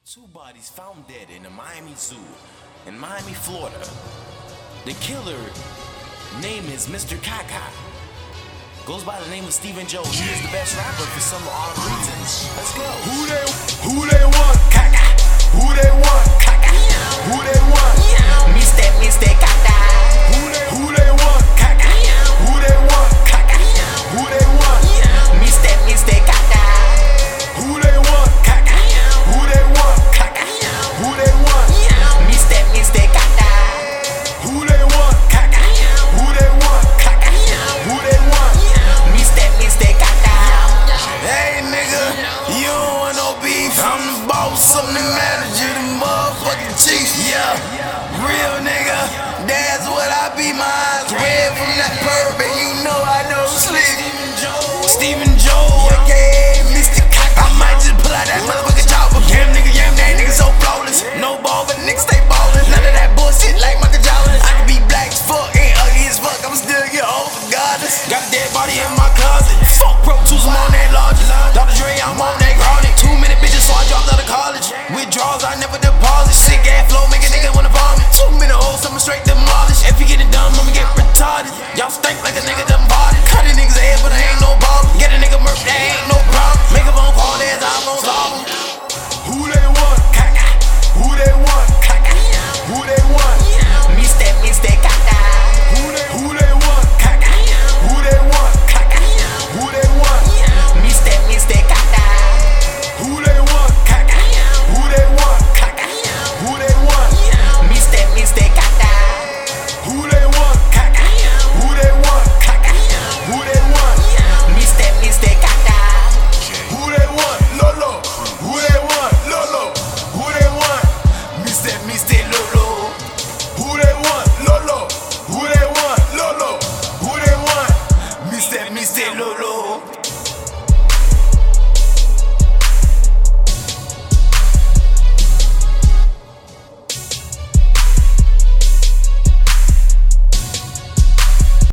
Two bodies found dead in a Miami zoo in Miami, Florida. The killer name is Mr. Kaka. Goes by the name of Stephen Joe. He is the best rapper for some odd reasons. Let's go. Who they want? Kaka. Who they want? Kaka. Who they want? Mr. Kaka. Who they want? Kaka. Who they want? Kaka. Who they want? Mr. Kaka. Who they want? Kaka. Who they want? Kaka. Who they want? Mr. Kaka. Who they want? Kaka. Who they want? Kaka. Who they want? Mr. Kaka. Hey nigga, you don't want no beef. I'm the boss, I'm the manager, the motherfucking chief. Yeah, real nigga, that's what I be. My eyes red from that purple, you know I know slick. Stephen Joe, aka Mr. Kaka. I might just pull out that motherfucking chopper. Damn nigga, that nigga so flawless. No ball, but niggas stay ballin'. None of that bullshit like Michael Jordan. I can be black as fuck and ugly as fuck, I'm still get old regardless. Got a dead body in my closet. Fuck Pro Tools, I'm on that largest. Dr. Dre, I'm on that chronic. Too many bitches, so I dropped out of college. Withdrawals, I never deposit. Sick ass flow, making